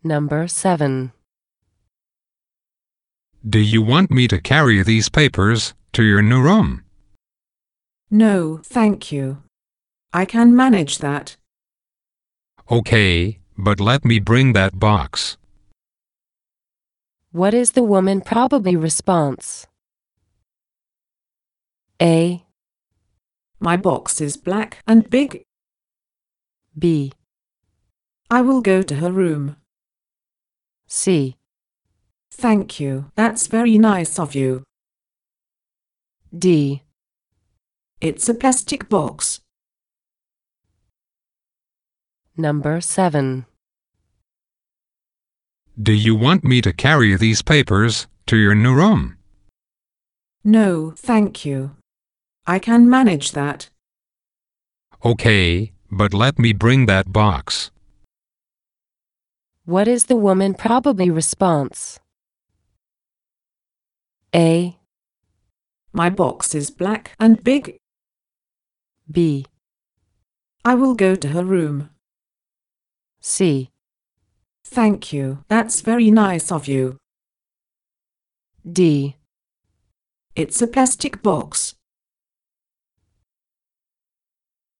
Number 7. Do you want me to carry these papers to your new room? No, thank you. I can manage that. Okay, but let me bring that box. What is the woman probably response? A, My box is black and big. B, I will go to her room. C, Thank you. That's very nice of you. D. It's a plastic box. Number 7. Do you want me to carry these papers to your new room? No, thank you. I can manage that. Okay, but let me bring that box. What is the woman probably response? A, My box is black and big. B, I will go to her room. C, Thank you. That's very nice of you. D. It's a plastic box.